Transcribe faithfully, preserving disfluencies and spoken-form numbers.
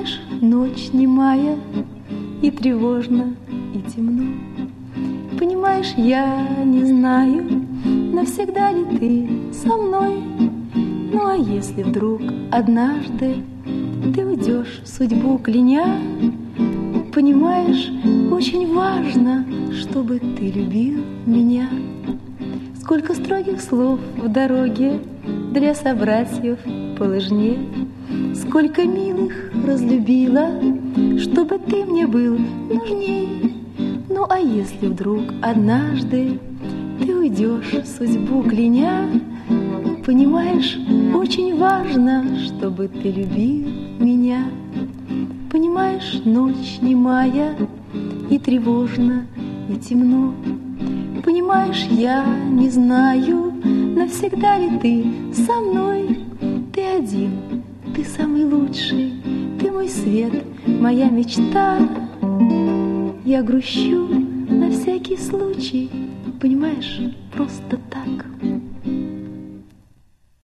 Понимаешь, ночь немая, и тревожно, и темно. Понимаешь, я не знаю, навсегда ли ты со мной. Ну а если вдруг однажды ты уйдешь, судьбу кляня, понимаешь, очень важно, чтобы ты любил меня. Сколько строгих слов в дороге для собратьев по лыжне, сколько милых разлюбила, чтобы ты мне был нужней. Ну а если вдруг однажды ты уйдешь, судьбу кляня, понимаешь, очень важно, чтобы ты любил меня. Понимаешь, ночь немая, и тревожно, и темно. Понимаешь, я не знаю, навсегда ли ты со мной. Ты один, ты самый лучший, ты мой свет, моя мечта. Я грущу на всякий случай, понимаешь, просто так.